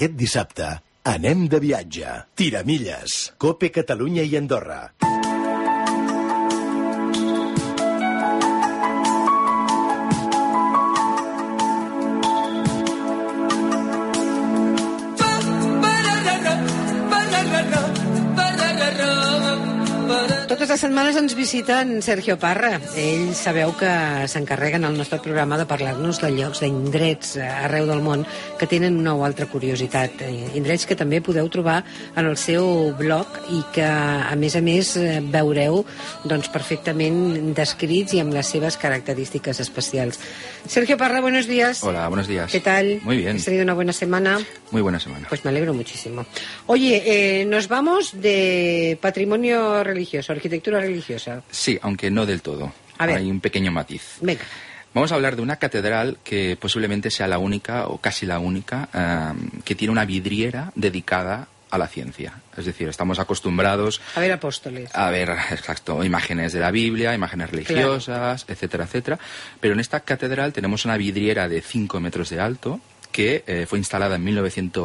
Aquest dissabte anem de viatge. Tiramilles, Cope Catalunya i Andorra. Totes les setmanes ens visiten Sergio Parra. Ells sabeu que s'encarreguen al nostre programa de parlar-nos de llocs, d'indrets arreu del món que tenen una o altra curiositat. Indrets que també podeu trobar en el seu blog i que, a més, veureu perfectament descrits i amb les seves característiques especials. Sergio Parra, buenos días. Hola, buenos días. ¿Qué tal? Muy bien. ¿Has tenido una buena semana? Muy buena semana. Pues me alegro muchísimo. Oye, nos vamos de patrimonio religioso, arquitectura religiosa. Sí, aunque no del todo. A ver. Hay un pequeño matiz. Venga. Vamos a hablar de una catedral que posiblemente sea la única, o casi la única, que tiene una vidriera dedicada a la ciencia. Es decir, estamos acostumbrados a ver apóstoles. A ver, exacto, imágenes de la Biblia, imágenes religiosas, claro, etcétera, etcétera. Pero en esta catedral tenemos una vidriera de 5 metros de alto que fue instalada en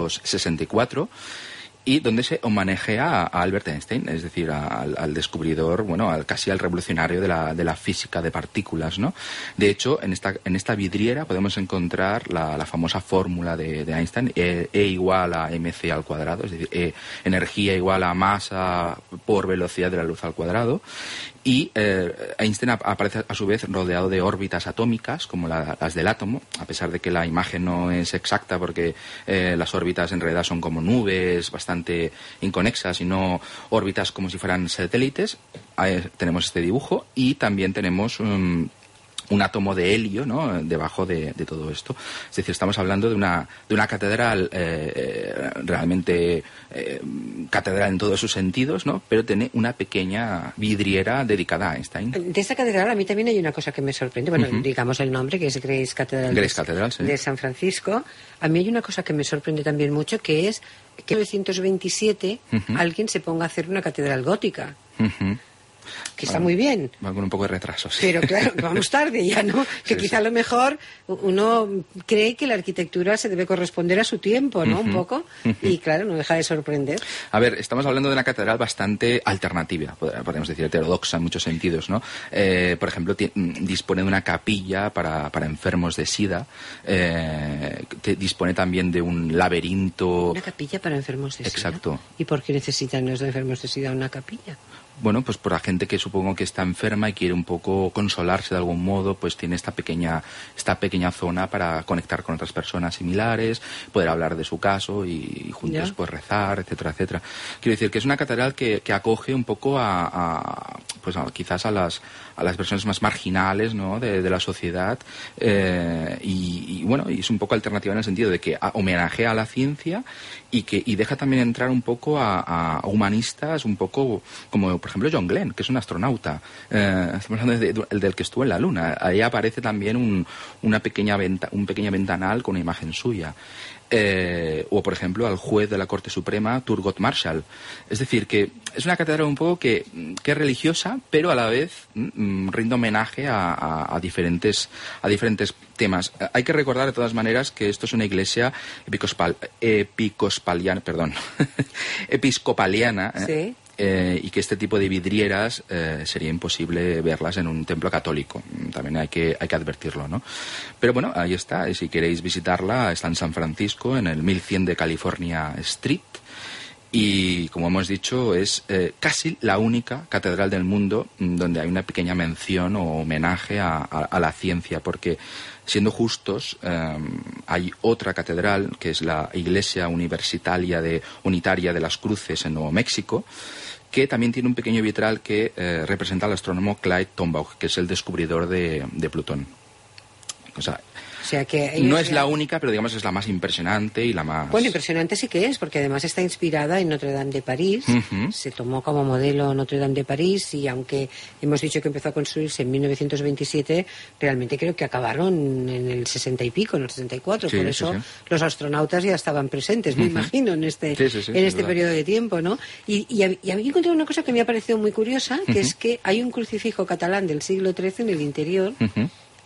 1964 y donde se homenajea a Albert Einstein, es decir, al descubridor, casi al revolucionario de la física de partículas, ¿no? De hecho, en esta vidriera podemos encontrar la famosa fórmula de Einstein, E igual a mc al cuadrado, es decir, energía igual a masa por velocidad de la luz al cuadrado. Y Einstein aparece a su vez rodeado de órbitas atómicas, como las del átomo, a pesar de que la imagen no es exacta porque las órbitas en realidad son como nubes bastante inconexas y no órbitas como si fueran satélites. Tenemos este dibujo y también tenemos un átomo de helio, ¿no?, debajo de todo esto. Es decir, estamos hablando de una catedral realmente catedral en todos sus sentidos, ¿no?, pero tiene una pequeña vidriera dedicada a Einstein. De esta catedral a mí también hay una cosa que me sorprende. Bueno, digamos el nombre, que es Grace Catedral, sí, de San Francisco. A mí hay una cosa que me sorprende también mucho, que es que en 1927 alguien se ponga a hacer una catedral gótica. Que está muy bien. Va con un poco de retraso, sí. Pero claro, vamos tarde ya, ¿no? Que sí, quizá a lo mejor uno cree que la arquitectura se debe corresponder a su tiempo, ¿no? Un poco. Y claro, no deja de sorprender. A ver, estamos hablando de una catedral bastante alternativa, podemos decir heterodoxa en muchos sentidos, ¿no? Por ejemplo, dispone de una capilla para enfermos de SIDA. Dispone también de un laberinto. ¿Una capilla para enfermos de SIDA? Exacto. ¿Y por qué necesitan los enfermos de SIDA una capilla? Bueno, pues por la gente que supongo que está enferma y quiere un poco consolarse de algún modo, pues tiene esta pequeña zona para conectar con otras personas similares, poder hablar de su caso y juntos pues rezar, etcétera, etcétera. Quiero decir que es una catedral que acoge un poco quizás a las personas más marginales, ¿no?, de la sociedad, y es un poco alternativa en el sentido de que homenajea a la ciencia y deja también entrar un poco a humanistas, un poco como por ejemplo John Glenn, que es un astronauta. Estamos hablando del que estuvo en la Luna. Ahí aparece también un pequeño ventanal con una imagen suya. O por ejemplo al juez de la Corte Suprema, Thurgood Marshall. Es decir, que es una catedral un poco que es religiosa, pero a la vez rinde homenaje a diferentes temas. Hay que recordar de todas maneras que esto es una iglesia episcopaliana. Sí. Y que este tipo de vidrieras sería imposible verlas en un templo católico. También hay que advertirlo, ¿no? Pero bueno, ahí está. Y si queréis visitarla, está en San Francisco, en el 1100 de California Street. Y, como hemos dicho, es casi la única catedral del mundo donde hay una pequeña mención o homenaje a la ciencia, porque, siendo justos, hay otra catedral, que es la Iglesia Unitaria de las Cruces en Nuevo México, que también tiene un pequeño vitral que representa al astrónomo Clyde Tombaugh, que es el descubridor de Plutón. O sea, que no es la única, pero digamos es la más impresionante y la más... Bueno, impresionante sí que es, porque además está inspirada en Notre Dame de París. Se tomó como modelo Notre Dame de París y aunque hemos dicho que empezó a construirse en 1927, realmente creo que acabaron en el 60 y pico, en el 64. Por eso los astronautas ya estaban presentes, me imagino, en este periodo de tiempo, ¿no? Y había encontrado una cosa que me ha parecido muy curiosa, que es que hay un crucifijo catalán del siglo XIII en el interior.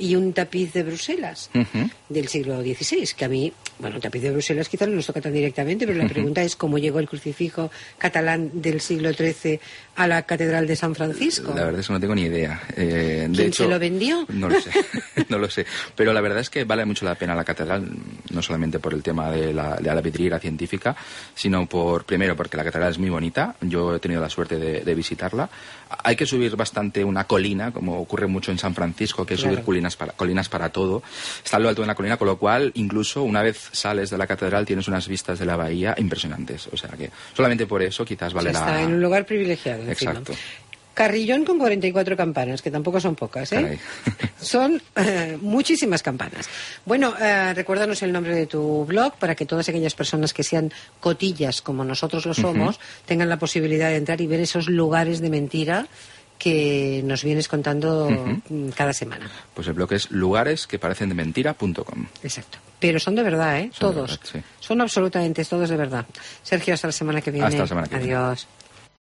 y un tapiz de Bruselas del siglo XVI, que a mí, bueno, el tapiz de Bruselas quizás no nos toca tan directamente, pero la pregunta es cómo llegó el crucifijo catalán del siglo XIII a la Catedral de San Francisco. La verdad es que no tengo ni idea. ¿Quién se lo vendió? No lo sé, no lo sé. Pero la verdad es que vale mucho la pena la catedral, no solamente por el tema de la vidriera científica, sino primero porque la catedral es muy bonita. Yo he tenido la suerte de visitarla. Hay que subir bastante una colina, como ocurre mucho en San Francisco, que es subir colinas para todo. Está en lo alto de una colina, con lo cual, incluso una vez sales de la catedral, tienes unas vistas de la bahía impresionantes. O sea que solamente por eso quizás vale Está en un lugar privilegiado. Exacto. Carrillón con 44 campanas, que tampoco son pocas, ¿eh? Son muchísimas campanas. Bueno, recuérdanos el nombre de tu blog para que todas aquellas personas que sean cotillas, como nosotros lo somos, tengan la posibilidad de entrar y ver esos lugares de mentira que nos vienes contando cada semana. Pues el blog es lugaresqueparecendementira.com. Exacto. Pero son de verdad, ¿eh? Son todos. de verdad, sí. Son absolutamente todos de verdad. Sergio, hasta la semana que viene. Hasta la semana que viene. Adiós.